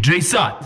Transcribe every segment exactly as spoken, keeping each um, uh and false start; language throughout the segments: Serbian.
džej Sat.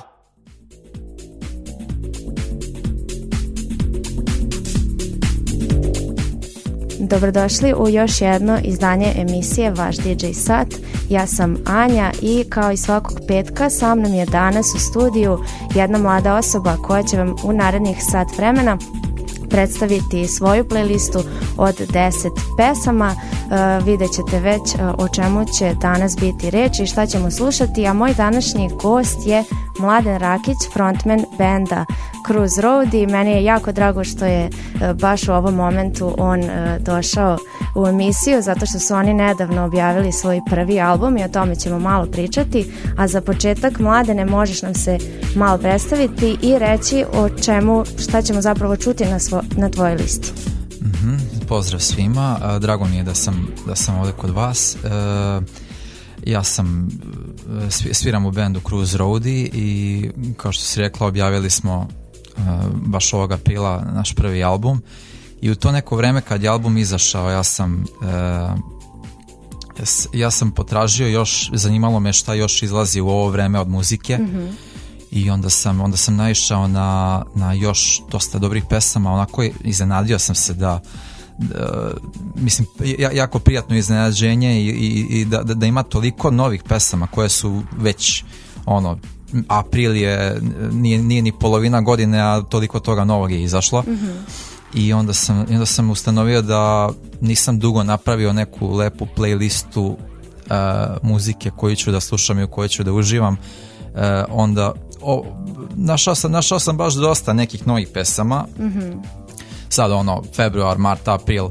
Dobrodošli u još jedno izdanje emisije Vaš di džej Sat. Ja sam Anja i kao i svakog petka sa mnom je danas u studiju jedna mlada osoba koja će vam u narednih sat vremena predstaviti svoju playlistu od deset pesama. Uh, vidjet ćete već uh, o čemu će danas biti reč i šta ćemo slušati, a moj današnji gost je Mladen Rakić, frontman benda Cruise Road, i meni je jako drago što je uh, baš u ovom momentu on uh, došao u emisiju, zato što su oni nedavno objavili svoj prvi album i o tome ćemo malo pričati. A za početak, Mladene, možeš nam se malo predstaviti i reći o čemu, šta ćemo zapravo čuti na, svo, na tvojoj listi. Mm-hmm. Pozdrav svima, drago mi je da sam, da sam ovdje kod vas. E, ja sam sviram u bendu Cruise Road i kao što si rekla, objavili smo e, baš ovog aprila naš prvi album, i u to neko vreme kad je album izašao ja sam e, ja sam potražio još, zanimalo me šta još izlazi u ovo vreme od muzike. Mm-hmm. I onda sam, onda sam naišao na, na još dosta dobrih pesama, onako iznenadio sam se da, da mislim, jako prijatno iznenađenje i, i, i da, da ima toliko novih pesama koje su već, ono, april je, nije, nije ni polovina godine, a toliko toga novog je izašlo. Mm-hmm. I onda sam, onda sam ustanovio da nisam dugo napravio neku lepu playlistu uh, muzike koju ću da slušam i u kojoj ću da uživam. Uh, onda o, našao, sam, našao sam baš dosta nekih novih pesama. Mm-hmm. Sad ono, februar, mart, april, uh,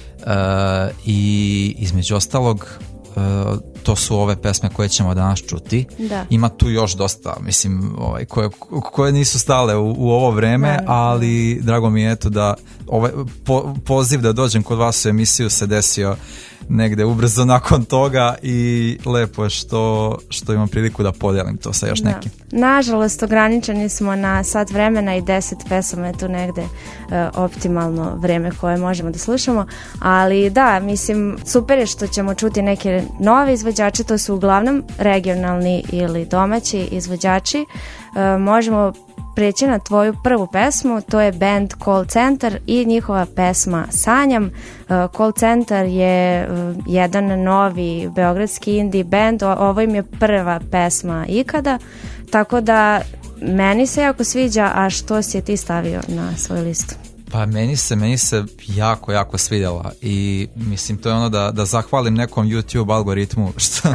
i između ostalog uh, to su ove pesme koje ćemo danas čuti. Da. Ima tu još dosta, mislim, ovaj, koje, koje nisu stale u, u ovo vreme, da, ali drago mi je eto da ovaj po, poziv da dođem kod vas u emisiju se desio negde ubrzo nakon toga i lepo je što, što imam priliku da podelim to sa još da. nekim. Nažalost, ograničeni smo na sat vremena i deset pesama je tu negde uh, optimalno vreme koje možemo da slušamo, ali da, mislim, super je što ćemo čuti neke nove izvođače, to su uglavnom regionalni ili domaći izvođači. Uh, možemo preći na tvoju prvu pesmu, to je band Call Center i njihova pesma Sanjam. Uh, Call Center je uh, jedan novi beogradski indie band, o, ovo im je prva pesma ikada, tako da meni se jako sviđa. A što si je ti stavio na svoju listu? Pa meni se, meni se jako, jako svidjela i mislim to je ono da, da zahvalim nekom YouTube algoritmu što,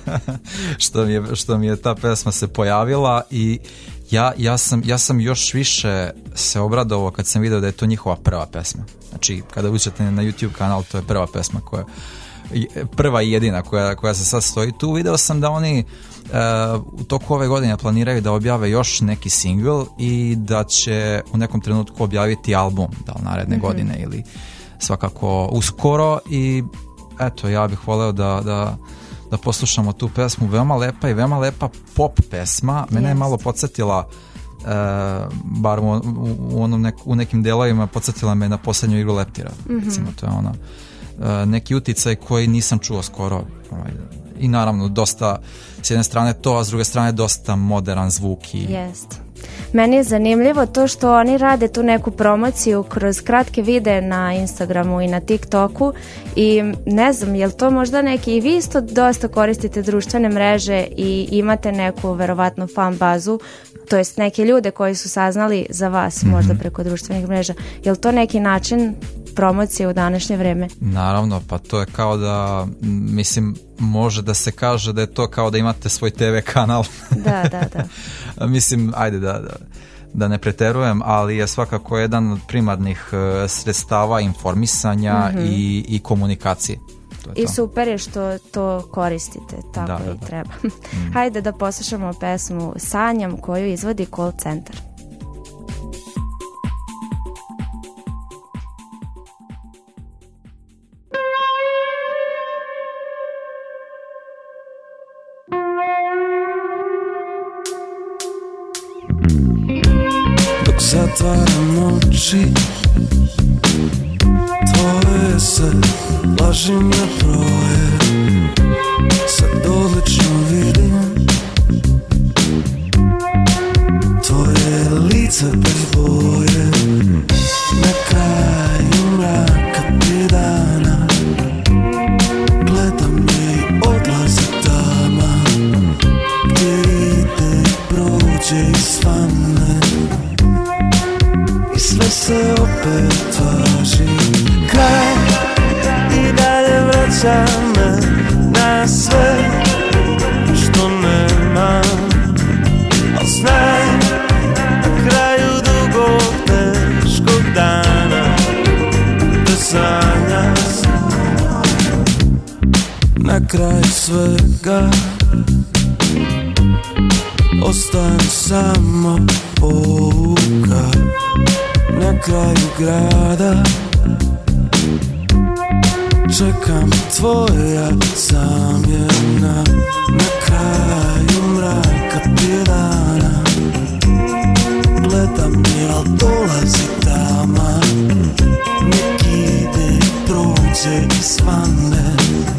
što, mi je, što mi je ta pesma se pojavila i ja, ja, sam, ja sam još više se obradovao kad sam vidio da je to njihova prva pesma. Znači kada uđete na YouTube kanal, to je prva pesma koja prva i jedina koja, koja se sad stoji tu. Video sam da oni uh, u toku ove godine planiraju da objave još neki single i da će u nekom trenutku objaviti album, da li naredne mm-hmm. godine ili svakako uskoro. I eto, ja bih voleo da, da, da poslušamo tu pesmu, veoma lepa i veoma lepa pop pesma. Mene yes. je malo podsjetila Uh, bar u, u, u, onom nek, u nekim delovima podsjetila me na posljednju igru Leptira. Mm-hmm. Recimo, to je ona uh, neki uticaj koji nisam čuo skoro, ovaj, i naravno dosta s jedne strane to, a s druge strane dosta modern zvuk i jest. Meni je zanimljivo to što oni rade tu neku promociju kroz kratke videe na Instagramu i na TikToku i ne znam, je li to možda neki, i vi isto dosta koristite društvene mreže i imate neku verovatno fan bazu, to jest neke ljude koji su saznali za vas mm-hmm. možda preko društvenih mreža. Je li to neki način promocije u današnje vreme? Naravno, pa to je kao da, mislim, može da se kaže da je to kao da imate svoj te ve kanal. Da, da, da. Mislim, ajde da, da, da ne preterujem, ali je svakako jedan od primarnih uh, sredstava informisanja mm-hmm. i, i komunikacije. I super je što to koristite, tako da, da, i treba. Mm. Hajde da poslušamo pesmu Sanjam koju izvodi Call Center. Dok zatvaram oči, tvoje se laži me broje. Sad odlično vidim ulice bez boje. Na kraju mraka prije dana gledam je i odlazi tama. Gdje ide i prođe i svane i sve se opet važi. Kraj i dalje vraća me na sve što nema. Al znaj na kraju dugog teškog dana da sanjam. Na kraju svega ostane samo pouka. Na kraju grada čekam tvoja zamjena. Na kraju mraka prije dana gledam je, al dolazi tama. Nek ide i prođe i svane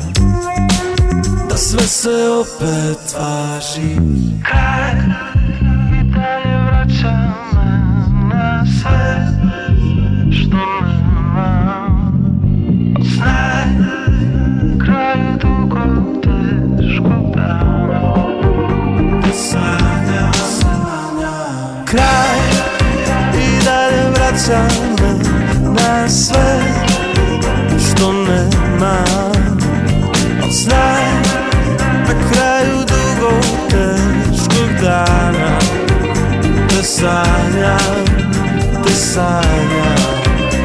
da sve se opet važi. Kraj i dalje vraća me na sve što nemam. Znaj na kraju dugog teškog dana da sanjam, sanjam. Kraj i dalje vraća me na sve što nemam. Znaj na kraju dugog teškog dana da sanjam, da sanjam.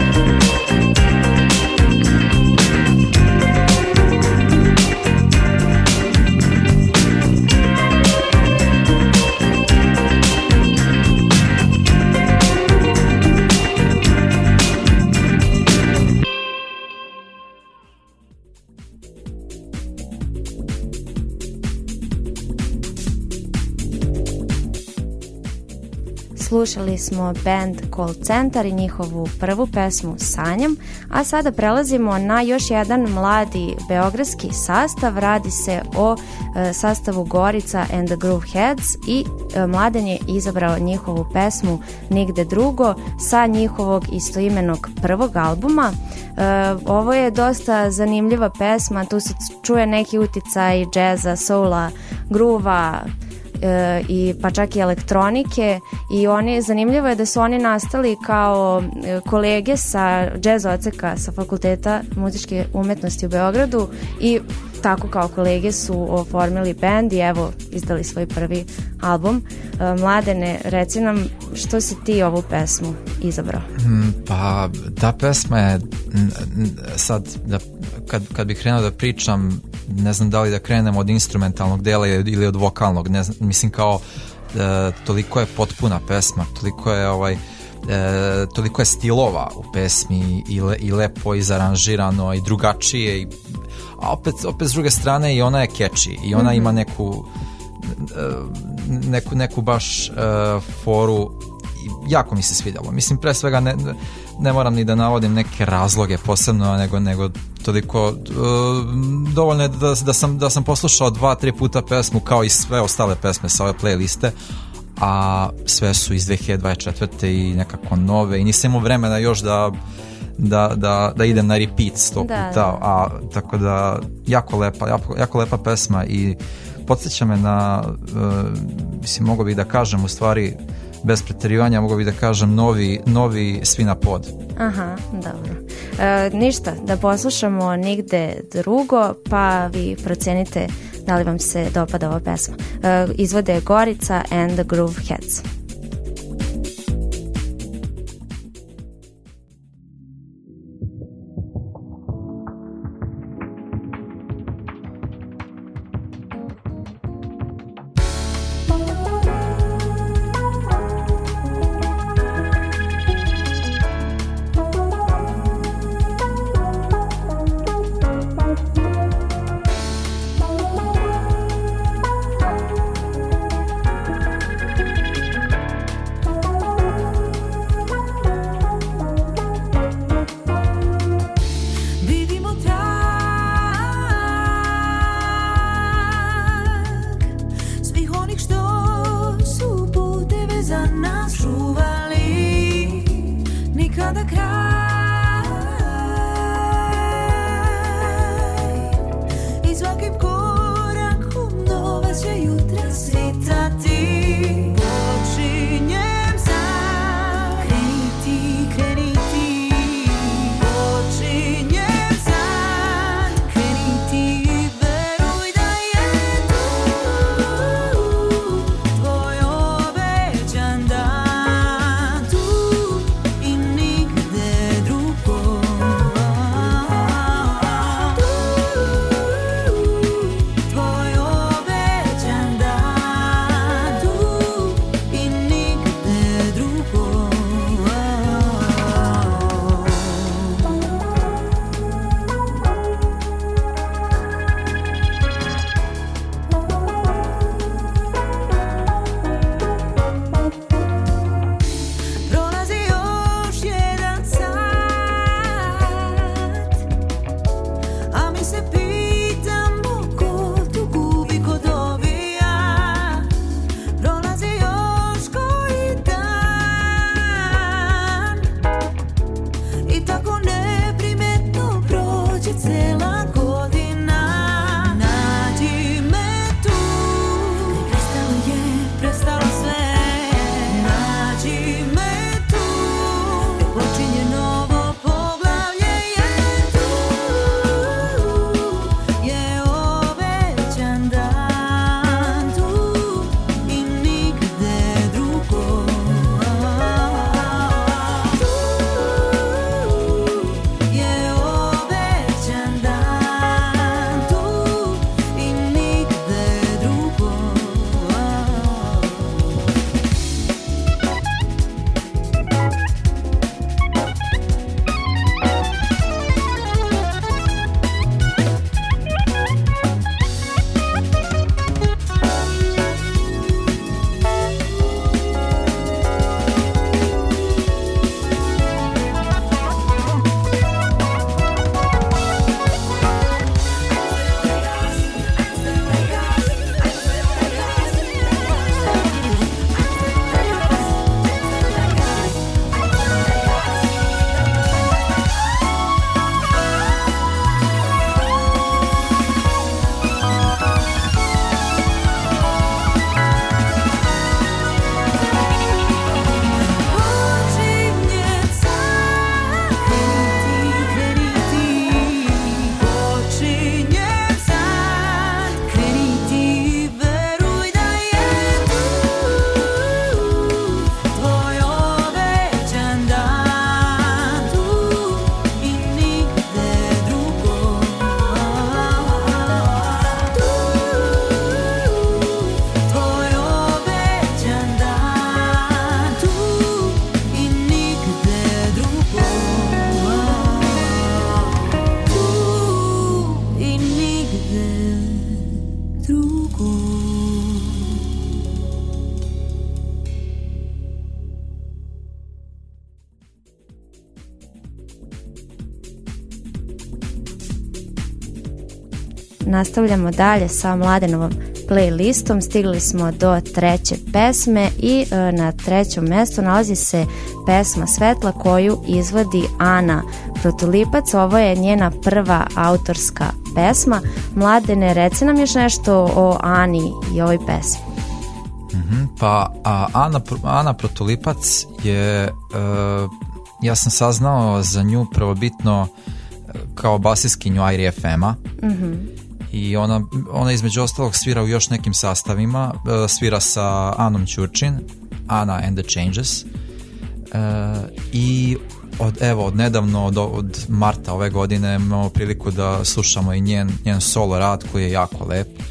Slušali smo band Call Centar i njihovu prvu pesmu Sanjam, a sada prelazimo na još jedan mladi beogradski sastav. Radi se o e, sastavu Gorica and the Grooveheads i e, Mladen je izabrao njihovu pesmu Nigde drugo sa njihovog istoimenog prvog albuma. E, ovo je dosta zanimljiva pesma, tu se čuje neki uticaj džeza, soula, gruva, E, i pa čak i elektronike i oni, zanimljivo je da su oni nastali kao kolege sa džez odseka sa Fakulteta muzičke umetnosti u Beogradu i tako kao kolege su oformili band i evo izdali svoj prvi album. E, Mladene, reci nam što si ti ovu pesmu izabrao? Pa ta pesma je sad da, kad, kad bih krenuo da pričam, ne znam da li da krenem od instrumentalnog dela ili od vokalnog, ne znam, mislim kao e, toliko je potpuna pesma, toliko je ovaj e, toliko je stilova u pesmi i, le, i lepo izaranžirano i drugačije i, a opet, opet s druge strane i ona je catchy i ona mm-hmm. ima neku neku, neku baš uh, foru i jako mi se svidjelo. Mislim, pre svega ne, ne moram ni da navodim neke razloge posebno, nego, nego toliko uh, dovoljno je da, da, sam, da sam poslušao dva, tri puta pesmu kao i sve ostale pesme sa ove playliste, a sve su iz dve hiljade dvadeset četvrte i nekako nove i nisam imao vremena još da Da, da, da idem na repeat sto puta, da. A tako da jako lepa, jako, jako lepa pesma i podsjeća me na uh, mislim, mogu bih da kažem u stvari bez preterivanja, mogu bih da kažem novi, novi Svi na pod. Aha, dobro. E, ništa, da poslušamo Nigde drugo, pa vi procenite da li vam se dopada ova pesma. E, izvode Gorica and the Grooveheads. Za nas čuvali sada kraj i svakim korakom nova će jutra svitati. Počinjem san, kreni ti, kreni ti. Počinjem san, kreni ti, veruj da je tu tvoj obećan dan, tu i nigde drugo. Tvoj obećan dan, tu i nigde drugo. Prolazi još jedan sat, a mi se pitamo ko tu gubi, ko dobija. Prolazi još koji dan i tako neprimetno prođe cela godina. Nađi me tu, prestalo je, prestalo sve. Nađi me tu, počinje novo poglavlje, jer tu je obećan dan, tu i nigde drugo. Tu je obećan dan, tu i nigde drugo. Počinjem san, kreni ti, počinjem san, kreni ti, veruj da je tu tvoj obećan dan, tu i nigde drugo. Tu tvoj obećan dan, tu i nigde drugo. Tu i nigde drugo. Nastavljamo dalje sa Mladenovom playlistom. Stigli smo do treće pesme i e, na trećom mjestu nalazi se pesma Svetla koju izvodi Ana Protulipac. Ovo je njena prva autorska pesma. Mladene, reci nam još nešto o Ani i ovoj pesmi. Mhm, pa a, Ana, Ana Protulipac je, e, ja sam saznao za nju prvobitno kao basistkinju Airi F M-a. Mhm. I ona, ona između ostalog svira u još nekim sastavima, e, svira sa Anom Ćurčin, Ana and the Changes, e, i od, evo, od nedavno, od, od marta ove godine imamo priliku da slušamo i njen, njen solo rad koji je jako lep. E,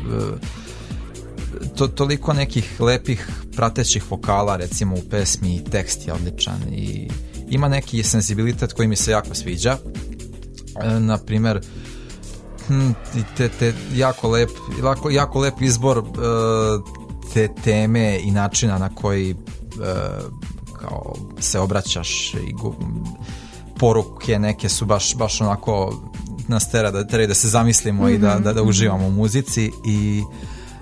to, toliko nekih lepih pratećih vokala recimo u pesmi, tekst je odličan i ima neki senzibilitet koji mi se jako sviđa. E, na primjer, Te, te, jako, lep, jako, jako lep izbor uh, te teme i načina na koji uh, kao se obraćaš i gu, poruke neke su baš, baš onako nas tera da, tera da se zamislimo mm-hmm. i da, da, da uživamo u muzici i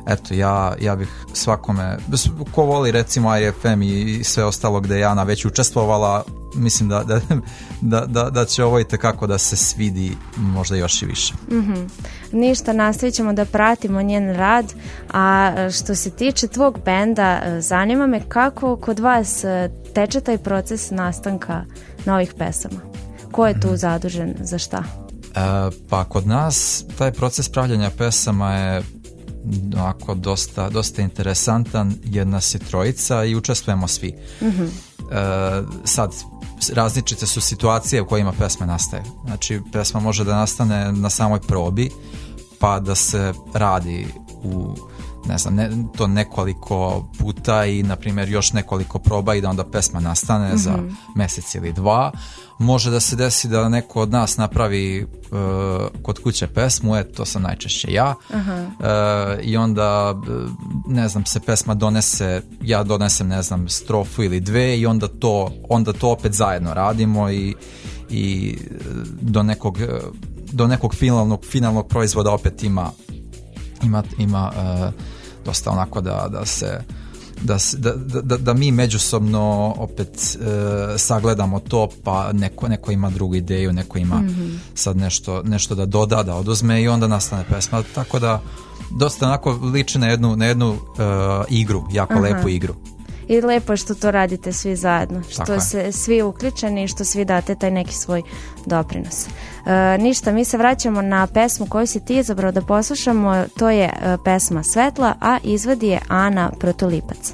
eto, ja, ja bih svakome, ko voli recimo I F M i sve ostalo gde je Ana već učestvovala, mislim da, da, da, da, da će ovo itekako da se svidi možda još i više. Mm-hmm. Ništa, nastavit ćemo da pratimo njen rad, a što se tiče tvog benda, zanima me kako kod vas teče taj proces nastanka novih pesama? Ko je tu mm. zadužen za šta? E, pa kod nas taj proces pravljanja pesama je onako dosta, dosta interesantan, jer nas je trojica i učestvujemo svi. Mm-hmm. E, sad, različite su situacije u kojima pesme nastaje. Znači, pesma može da nastane na samoj probi, pa da se radi u, ne znam, ne, to nekoliko puta i, na primjer, još nekoliko proba i da onda pesma nastane mm-hmm. za mjesec ili dva. Može da se desi da neko od nas napravi uh, kod kuće pesmu, e, to sam najčešće ja. Uh-huh. Uh, i onda, ne znam, se pesma donese, ja donesem, ne znam, strofu ili dve i onda to, onda to opet zajedno radimo i, i do nekog, do nekog finalnog, finalnog proizvoda opet ima, ima, ima uh, dosta onako da, da se Da, da, da, da mi međusobno opet e, sagledamo to, pa neko, neko ima drugu ideju, neko ima mm-hmm. sad nešto, nešto da doda, da oduzme i onda nastane pesma, tako da dosta onako liči na jednu, na jednu e, igru, jako Aha. lepu igru. I lepo je što to radite svi zajedno, što Tako se je. svi uključeni i što svi date taj neki svoj doprinos. E, ništa, mi se vraćamo na pesmu koju si ti izabrao da poslušamo, to je e, pesma Svetla, a izvodi je Ana Protulipac.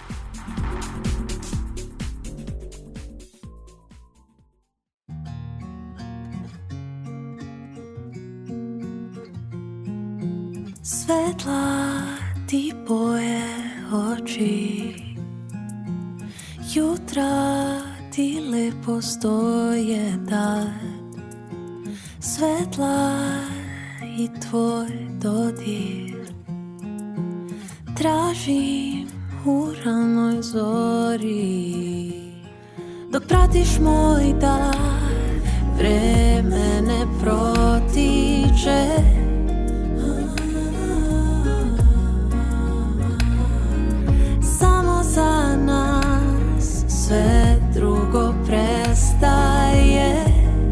Svetla ti boje oči, jutra ti lepo stoje dan, svetla i tvoj dodir tražim u ranoj zori, dok pratiš moj dar, vreme ne protiče. Samo za nas sve drugo prestaje.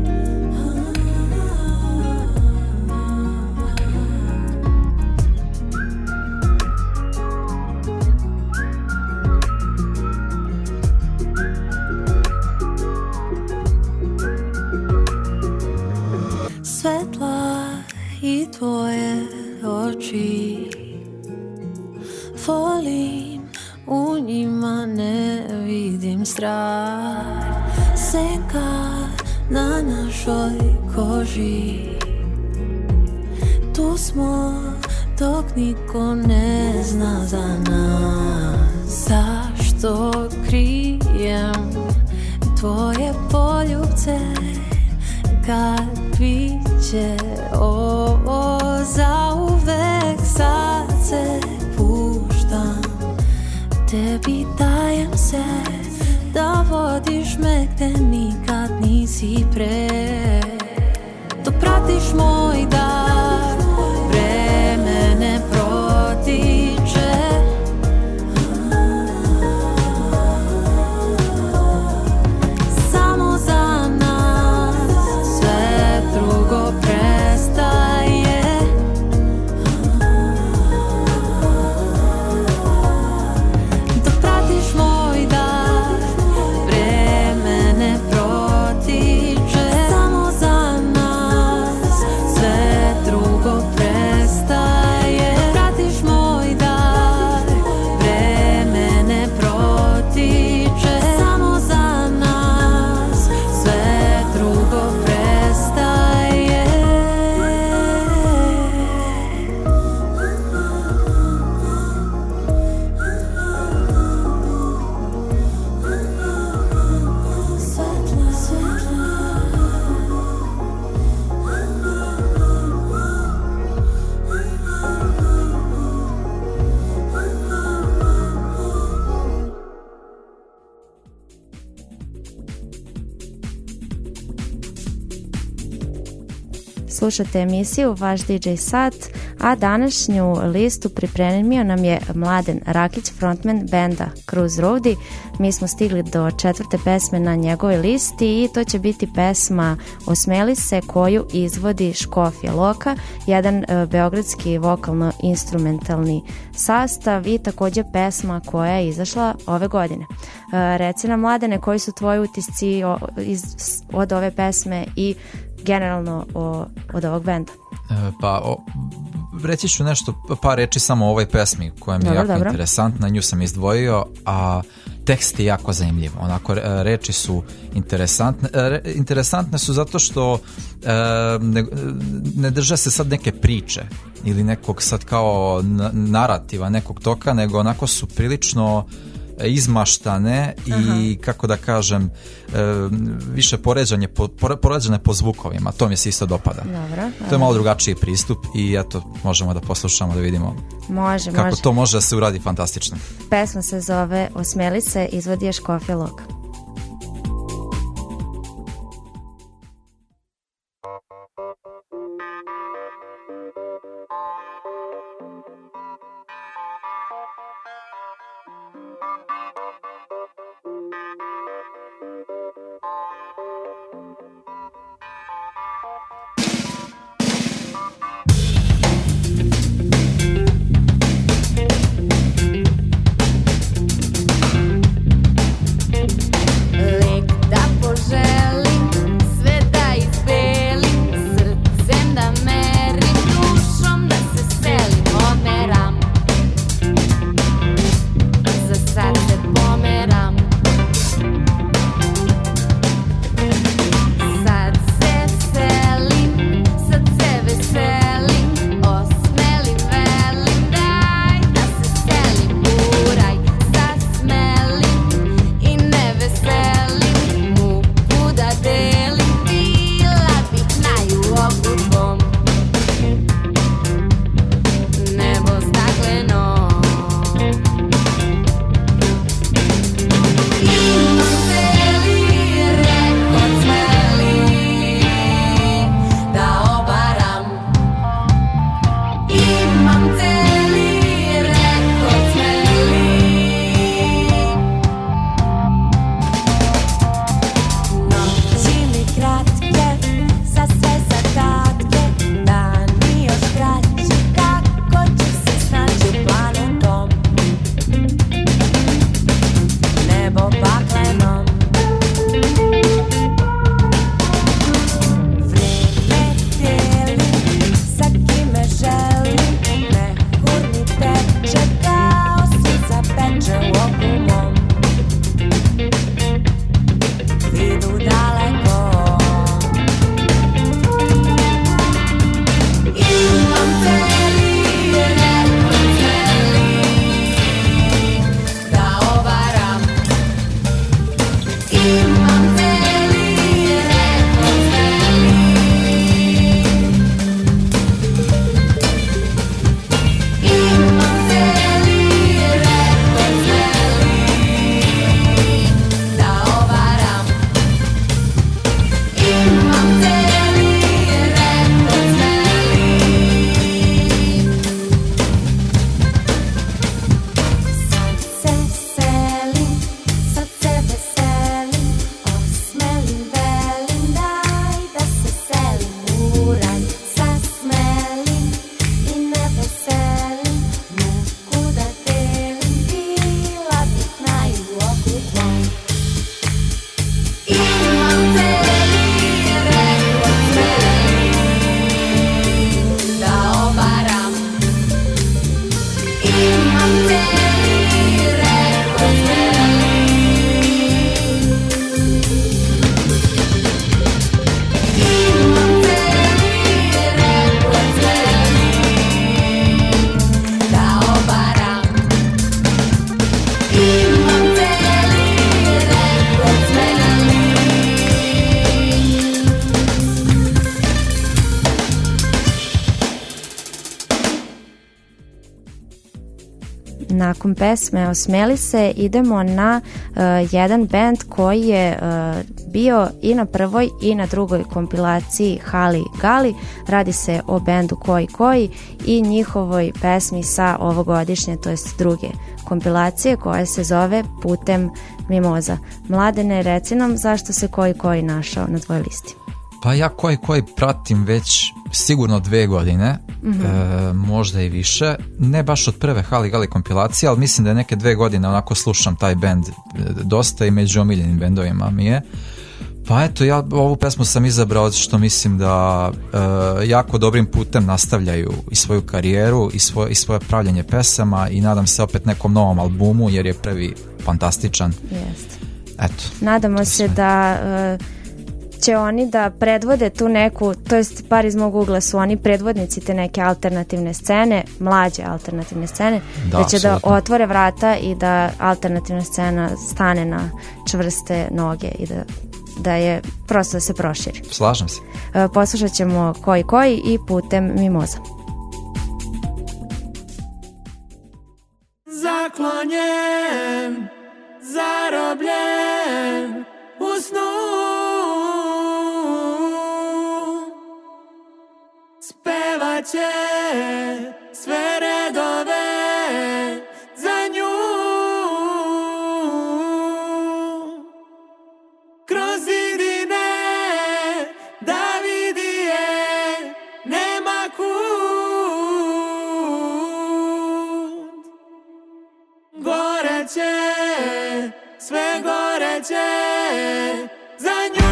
Svetla i tvoje oči volim, u njima ne vidim strah. Senka na našoj koži, tu smo dok niko ne zna za nas. Zašto krijem tvoje poljubce kad biće ovo zauvek? Sad se puštam, tebi dajem se, da vodiš me gde nikad nisi pre. Dok pratiš moj dar, vreme ne protiče. Samo za nas sve drugo prestaje. Dok pratiš moj dar, vreme ne protiče. Samo za nas sve drugo prestaje. Dok pratiš moj dar, vreme ne protiče. Samo za nas sve drugo prestaje. Svetla, svetla. Slušate emisiju Vaš D J Sat, A današnju listu pripremio nam je Mladen Rakić, frontman benda Cruise Roadie. Mi smo stigli do četvrte pesme na njegovoj listi i to će biti pesma Osmeli se, koju izvodi Škofja Loka, jedan uh, beogradski vokalno-instrumentalni sastav i također pesma koja je izašla ove godine. Uh, reci nam, Mladene, koji su tvoji utisci o, iz, od ove pesme i generalno o, od ovog benda? E, pa o, reći ću nešto, par reči samo o ovoj pesmi koja mi je dobro, jako dobro. interesantna, nju sam izdvojio, a tekst je jako zanimljiv, onako reči su interesantne, re, interesantne su zato što e, ne, ne drže se sad neke priče ili nekog sad kao narativa, nekog toka, nego onako su prilično izmaštane i aha, kako da kažem, e, više poređanje po, poređane po zvukovima, to mi se isto dopada. Dobro, to je malo drugačiji pristup i eto, možemo da poslušamo, da vidimo može, kako može. to može da se uradi fantastično. Pesma se zove Osmeli se, izvodi je Škofja Loka. nakon pesme Osmeli se idemo na uh, jedan band koji je uh, bio i na prvoj i na drugoj kompilaciji Hali Gali. Radi se o bendu Koji Koji i njihovoj pesmi sa ovogodišnje, to jest druge kompilacije koja se zove Putem mimoza. Mladene, reci nam zašto se Koji Koji našao na tvojoj listi? Pa ja Koji Koji pratim već sigurno dve godine, mm-hmm. e, možda i više, ne baš od prve Hali Gali kompilacije, ali mislim da je neke dve godine onako slušam taj bend dosta i među omiljenim bendovima mi je. Pa eto, ja ovu pesmu sam izabrao što mislim da e, jako dobrim putem nastavljaju i svoju karijeru i svoje, i svoje pravljenje pesama i nadam se opet nekom novom albumu jer je prvi fantastičan. Jest. Eto. Nadamo se sve. da e, će oni da predvode tu neku, to jest par iz mog ugla su oni predvodnici te neke alternativne scene, mlađe alternativne scene, da, da će absolutno. da otvore vrata i da alternativna scena stane na čvrste noge i da da je prosto da se proširi. Slažem se. E, poslušat ćemo Koji Koji i Putem mimoza. Zaklonjen, zarobljen u snu, spevaće sve redove za nju. Kroz zidine da vidi je, nema kud. Goreće, sve goreće za nju.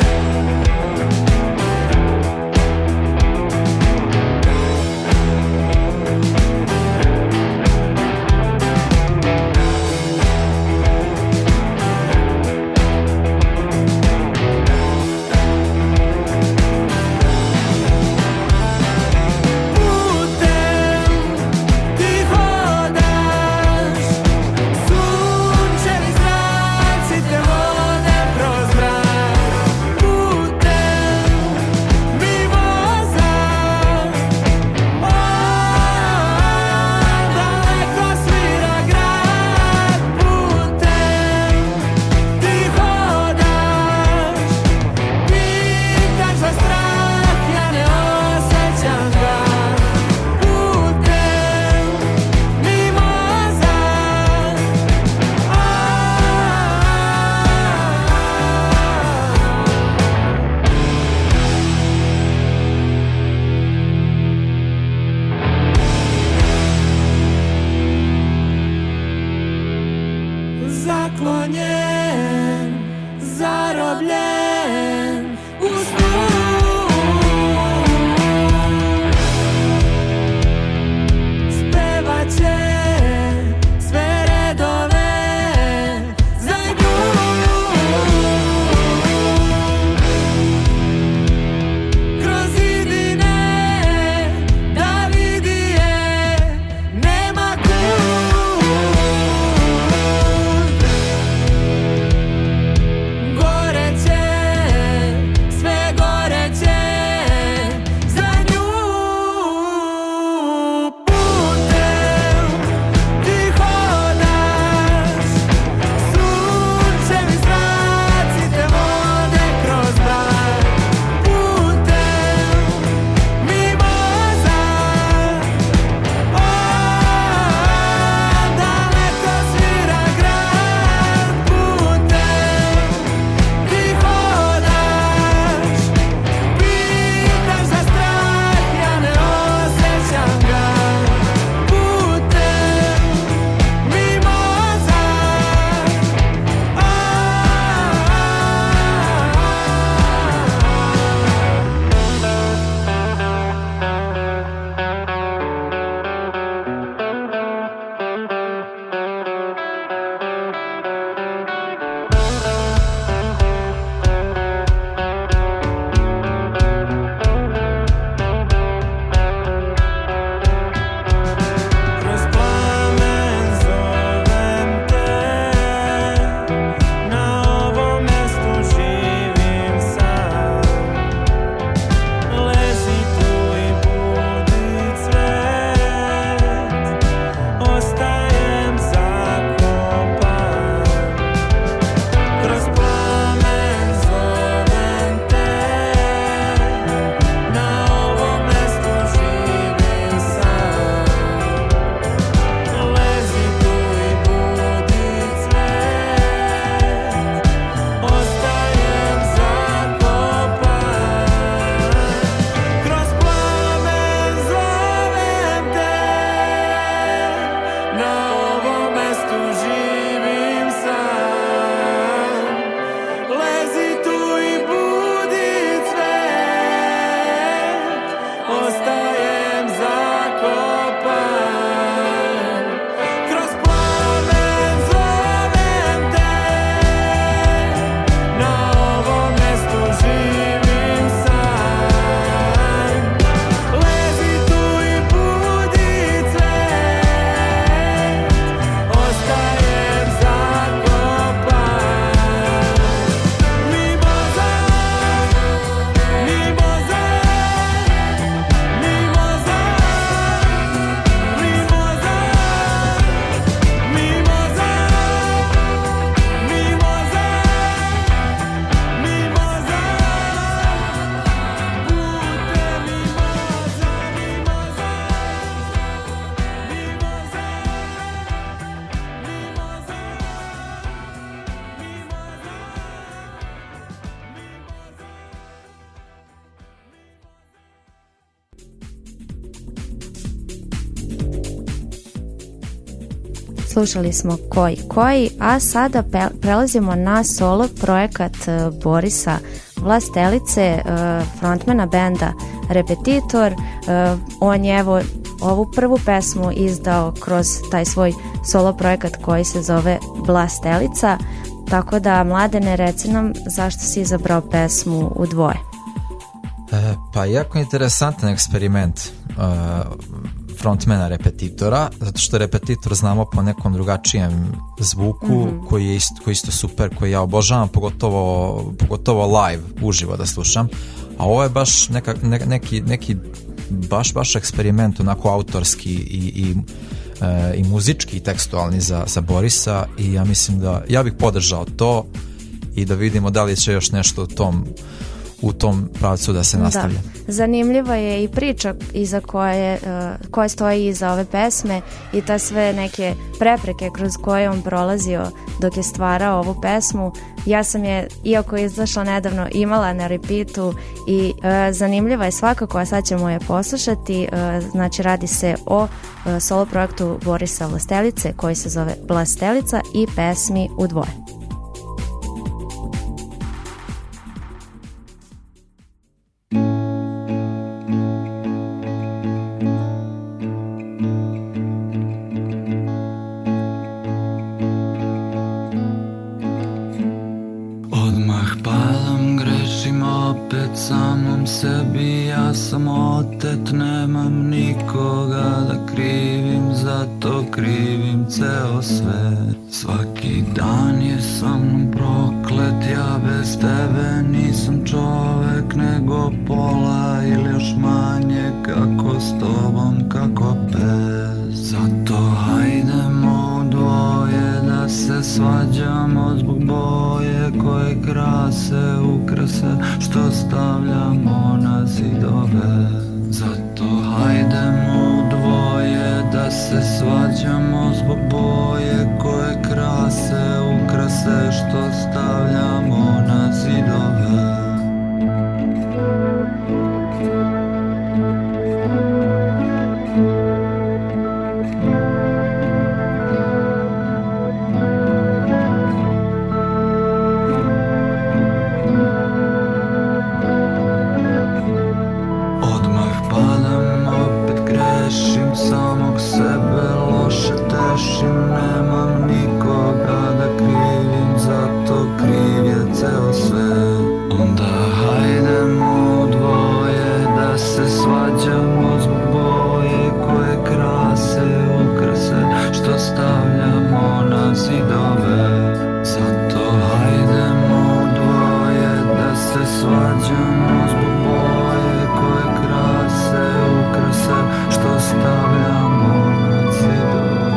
Thank Slušali smo Koji koji, a sada pe- prelazimo na solo projekat uh, Borisa Vlastelice, uh, frontmana benda Repetitor. Uh, on je evo ovu prvu pesmu izdao kroz taj svoj solo projekat koji se zove Vlastelica, tako da Mladene, reci nam zašto si izabrao pesmu u dvoje. E, pa jako interesantan eksperiment uh, frontmana Repetitora, zato što Repetitor znamo po nekom drugačijem zvuku, mm-hmm. koji je isto, koji isto super, koji ja obožavam, pogotovo, pogotovo live, uživo da slušam, a ovo je baš neka, ne, neki, neki baš, baš eksperiment onako autorski i, i, e, i muzički i tekstualni za, za Borisa, i ja mislim da ja bih podržao to i da vidimo da li će još nešto u tom u tom pravcu da se nastavlja. Da. Zanimljiva je i priča iza koje, uh, koja stoji iza ove pesme i ta sve neke prepreke kroz koje on prolazio dok je stvarao ovu pesmu. Ja sam je, iako je izašla nedavno, imala na repeatu i uh, zanimljiva je svakako, a sad ćemo je poslušati. Uh, znači radi se o uh, solo projektu Borisa Vlastelice koji se zove Vlastelica i pesmi u dvoje. Samom sebi ja sam otet, nemam nikoga da krivim, zato krivim ceo svet. Svaki dan je sa mnom proklet, ja bez tebe nisam čovek nego pola ili još manje, kako s tobom, kako bez. Zato hajdemo u dvoje da se svađamo zbog boje koje krase ukrase što stavljamo na zidove. Zato hajdemo u dvoje da se svađamo zbog boje koje krase ukrase što stavljamo na zidove. Samog sebe loše tešim, nemam nikoga da krivim, zato kriv je ceo svet. Onda hajdemo u dvoje da se svađamo zbog boje koje krase ukrase što stavljamo na zidove. Zato hajdemo u dvoje da se svađamo zbog boje koje krase ukrase što stavljamo na zidove.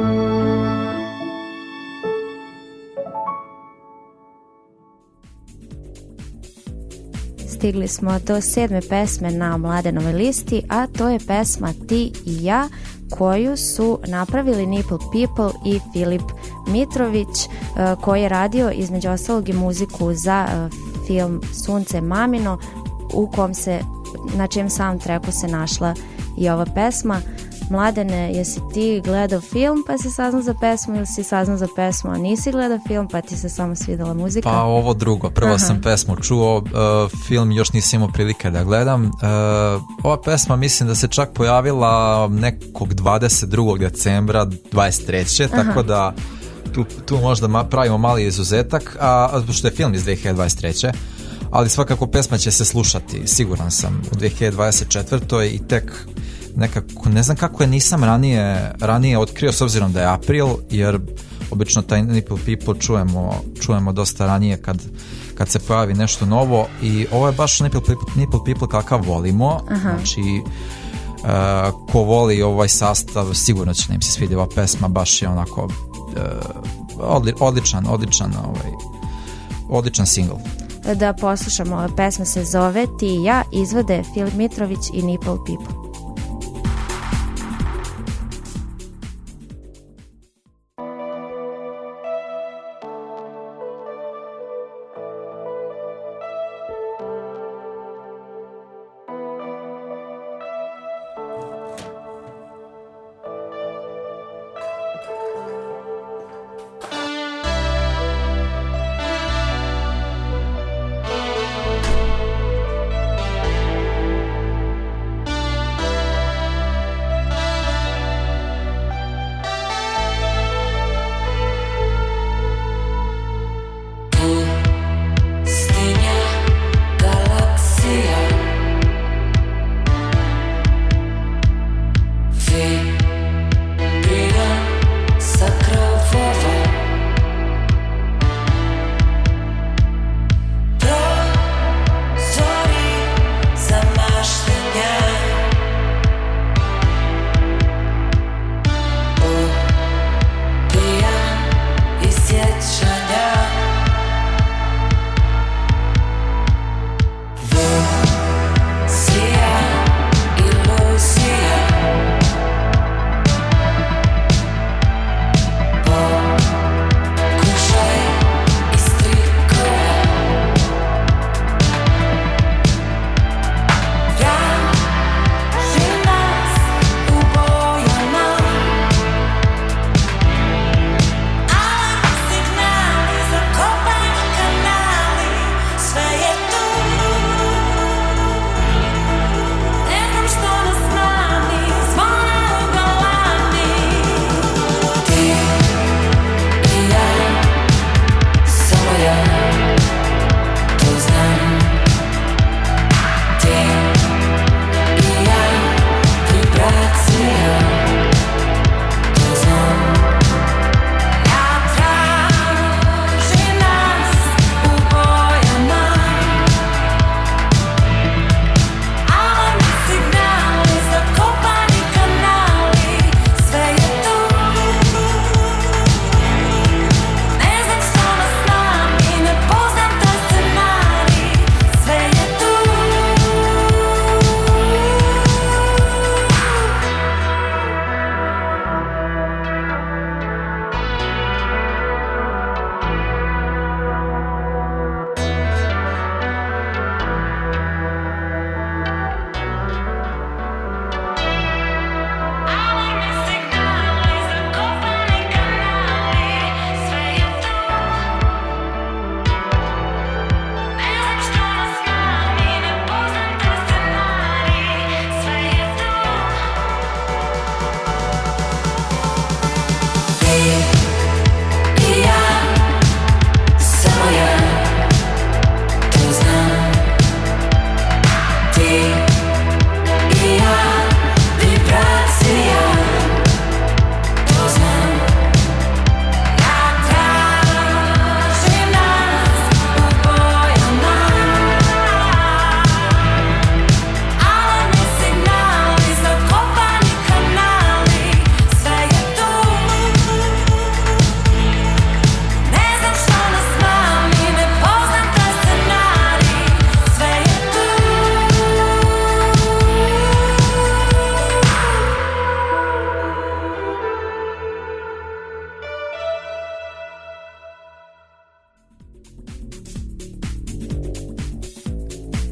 Stigli smo do sedme pesme na Mladenovoj listi, a to je pesma Ti i ja, koju su napravili Nipple People i Filip Mitrović, koji je radio između ostalog i muziku za film Sunce mamino, u kom se, na čijem soundtracku se našla i ova pesma. Mladene, jesi ti gledao film pa si saznao za pesmu, ili si saznao za pesmu a nisi gledao film pa ti se samo svidela muzika? Pa ovo drugo, prvo Aha. sam pesmu čuo, uh, film još nisam imao prilike da gledam. Uh, ova pesma mislim da se čak pojavila nekog dvadeset drugog decembra dvadeset treće Aha. tako da tu, tu možda ma, pravimo mali izuzetak, a što je film iz dve hiljade dvadeset treće ali svakako pesma će se slušati, siguran sam, u dve hiljade dvadeset četvrtoj i tek nekako, ne znam kako je nisam ranije, ranije otkrio, s obzirom da je april, jer obično taj Nipple People čujemo, čujemo dosta ranije kad, kad se pojavi nešto novo, i ovo je baš Nipple People, Nipple People kakav volimo. Aha. Znači uh, ko voli ovaj sastav sigurno će im se svidi ova pesma, baš je onako uh, odličan, odličan ovaj, odličan single. Da poslušamo, pesma se zove Ti i ja, izvode Filip Mitrović i Nipple People.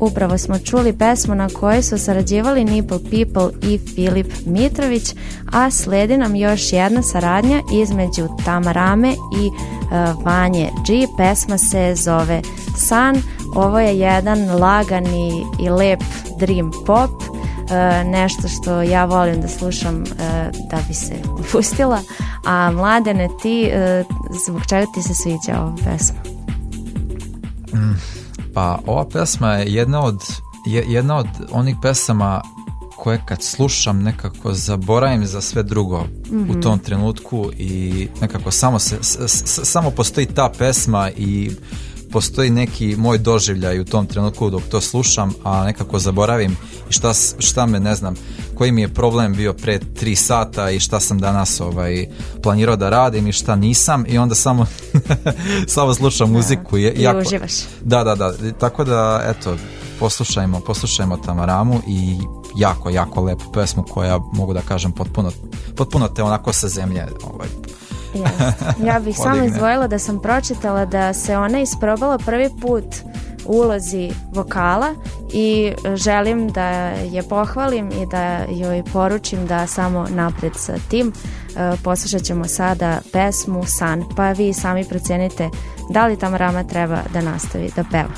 upravo smo čuli pesmu na kojoj su sarađivali Nipple People i Filip Mitrović, a sledi nam još jedna saradnja između Tamarame i uh, Vanje G. Pesma se zove San. Ovo je jedan lagani i lep dream pop, uh, nešto što ja volim da slušam uh, da bi se opustila. A Mladene, ti, uh, zbog čega ti se sviđa ova pesma? Mm, pa ova pesma je jedna od, je, jedna od onih pesama koje kad slušam nekako zaboravim za sve drugo mm-hmm. u tom trenutku i nekako samo, se, s, s, samo postoji ta pesma i postoji neki moj doživljaj u tom trenutku dok to slušam, a nekako zaboravim šta, šta me, ne znam, koji mi je problem bio pre tri sata i šta sam danas ovaj, planirao da radim i šta nisam i onda samo samo slušam muziku. I jako, uživaš. Da, da, da. Tako da, eto, poslušajmo, poslušajmo Tamaramu i jako, jako lepu pesmu koja, mogu da kažem, potpuno, potpuno te onako sa zemlje ovaj, Yes. Ja bih samo izdvojila da sam pročitala da se ona isprobala prvi put u ulozi vokala i želim da je pohvalim i da joj poručim da samo napred sa tim. Poslušat ćemo sada pesmu San, pa vi sami procenite da li Tamarama treba da nastavi da peva.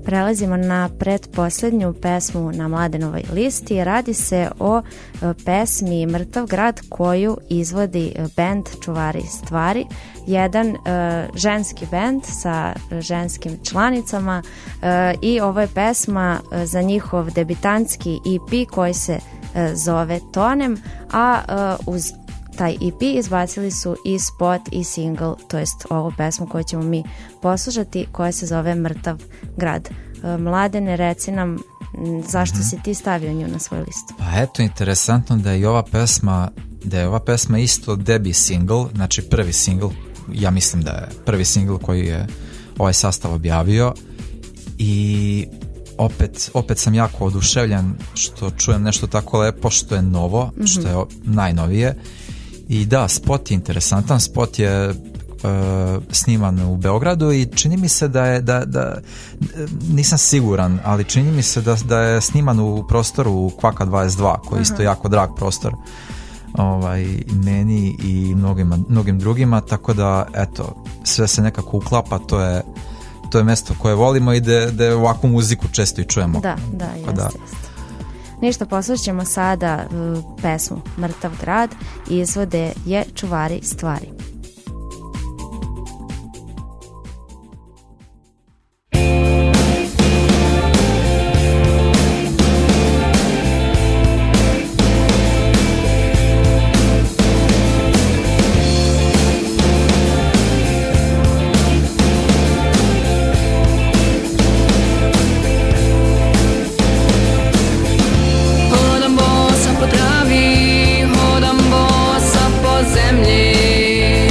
Prelazimo na pretposljednju pesmu na Mladenovoj listi. Radi se o e, pesmi Mrtav grad koju izvodi bend Čuvari stvari. Jedan e, ženski bend sa ženskim članicama e, i ovo je pesma e, za njihov debitantski E P koji se e, zove Tonem, a e, uz taj E P izbacili su i spot i single, to jest ovu pesmu koju ćemo mi poslušati, koja se zove Mrtav grad. E, Mladene, reci nam zašto mm-hmm. si ti stavio nju na svoju listu? Pa eto, interesantno da je i ova pesma, da je ova pesma isto debi single, znači prvi single, ja mislim da je prvi single koji je ovaj sastav objavio i opet, opet sam jako oduševljen što čujem nešto tako lepo, što je novo, mm-hmm. što je najnovije. I da, spot je interesantan, spot je uh, sniman u Beogradu i čini mi se da je, da, da, nisam siguran, ali čini mi se da, da je sniman u prostoru Kvaka dvadeset dva, koji je isto uh-huh. jako drag prostor ovaj, meni i mnogima, mnogim drugima, tako da eto, sve se nekako uklapa, to je, to je mesto koje volimo i da, da ovakvu muziku često i čujemo. Da, da, jeste, da. jeste. Ništa, poslušat ćemo sada uh, pesmu Mrtav grad i izvode je Čuvari stvari. Hodam bosa po travi, hodam bosa po zemlji.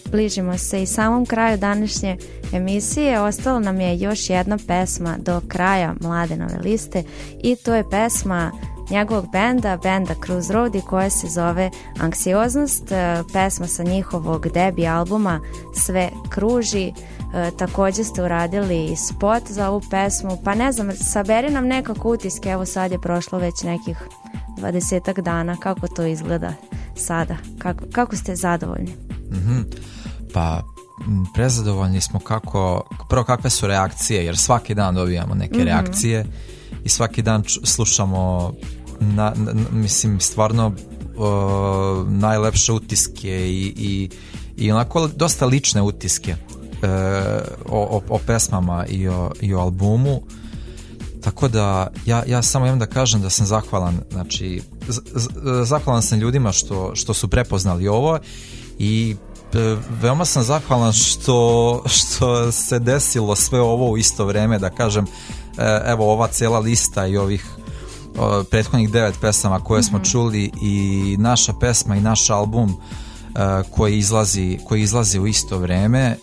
bližimo se i samom kraju današnje emisije. Ostalo nam je još jedna pesma do kraja Mladenove liste i to je pesma njegovog benda, benda Cruise Roadie, koja se zove Anksioznost, pesma sa njihovog debi albuma Sve kruži. E, također ste uradili spot za ovu pesmu, pa ne znam, saberi nam nekako utiske, evo sad je prošlo već nekih dvadesetak dana, kako to izgleda sada, kako, kako ste zadovoljni? Mm-hmm. Pa prezadovoljni smo kako, prvo kakve su reakcije, jer svaki dan dobijamo neke mm-hmm. reakcije i svaki dan č- slušamo na, na, mislim stvarno uh, najlepše utiske i, i, i onako dosta lične utiske uh, o, o, o pesmama i o, i o albumu, tako da ja, ja samo imam da kažem da sam zahvalan, znači z, z, zahvalan sam ljudima što, što su prepoznali ovo i veoma sam zahvalan što, što se desilo sve ovo u isto vreme, da kažem, evo ova cijela lista i ovih o, prethodnih devet pesama koje smo mm-hmm. čuli i naša pesma i naš album e, koji, izlazi, koji izlazi u isto vreme, e,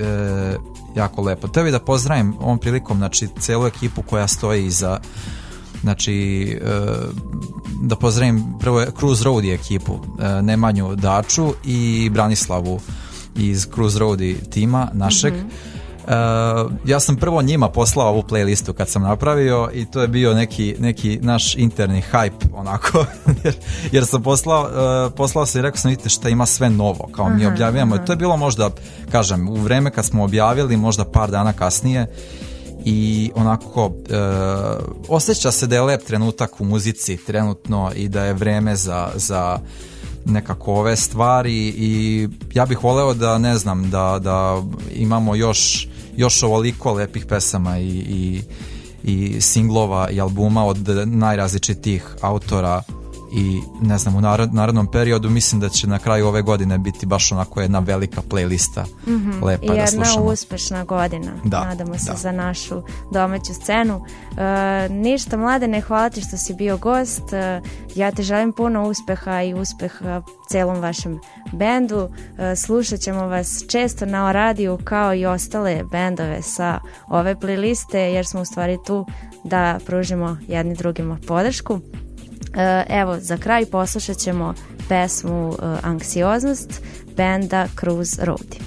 jako lepo. Tebi da pozdravim ovom prilikom, znači cijelu ekipu koja stoji iza, znači e, da pozdravim prvo Cruise Roadie ekipu, e, Nemanju Daču i Branislavu iz Cruise Roadie tima našeg. Mm-hmm. Uh, ja sam prvo njima poslao ovu playlistu kad sam napravio i to je bio neki, neki naš interni hype onako jer, jer sam poslao uh, poslao se i rekao sam, vidite šta ima sve novo kao mi objavljamo i to je bilo možda, kažem, u vreme kad smo objavili, možda par dana kasnije i onako uh, osjeća se da je lep trenutak u muzici trenutno i da je vreme za, za nekako ove stvari i ja bih voleo da, ne znam, da, da imamo još, još ovoliko lepih pesama i, i, i singlova i albuma od najrazličitijih autora i ne znam, u narednom periodu mislim da će na kraju ove godine biti baš onako jedna velika playlista mm-hmm. lepa I da slušamo. Jedna uspešna godina, da, nadamo se da. za našu domaću scenu. E, ništa, Mladene, hvala ti što si bio gost, e, ja te želim puno uspeha i uspeha celom vašem bendu, e, slušat ćemo vas često na radiju kao i ostale bendove sa ove playliste jer smo u stvari tu da pružimo jedni drugima podršku. Evo, za kraj poslušat ćemo pesmu uh, Anksioznost benda Cruise Roadie.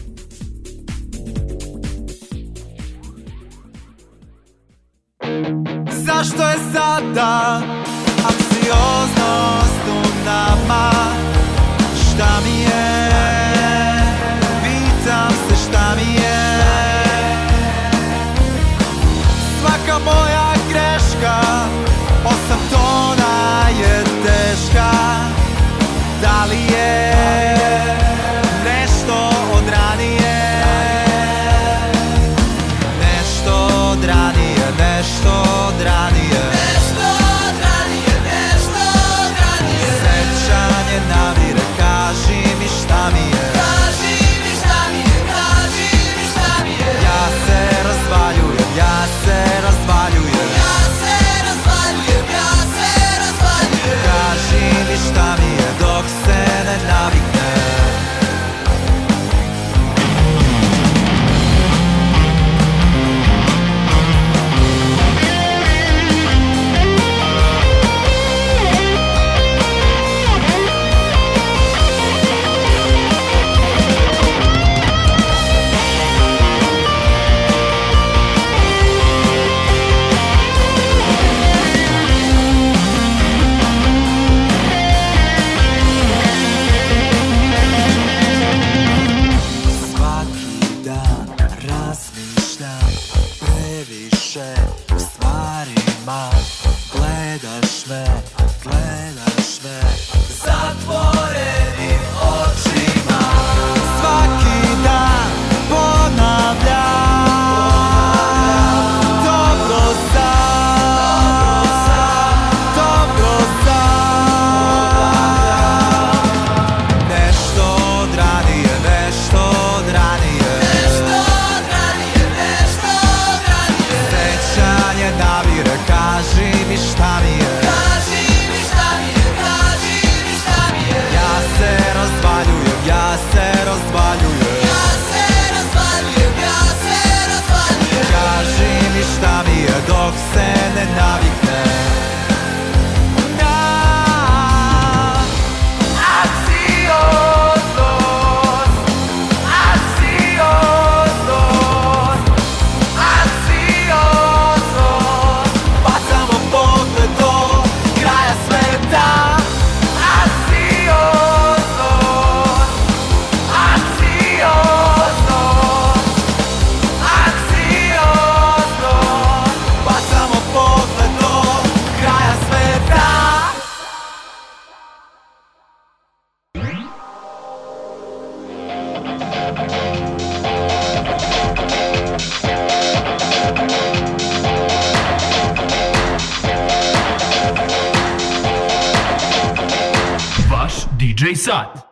Zašto je sada anksioznost u nama? Šta mi je? Pitam se šta mi je? Svaka moja greška osam tona je teška. Da li je nešto od ranije? Nešto od ranije, nešto od ranije. Nešto od ranije, nešto od ranije. Vaš D J Sat.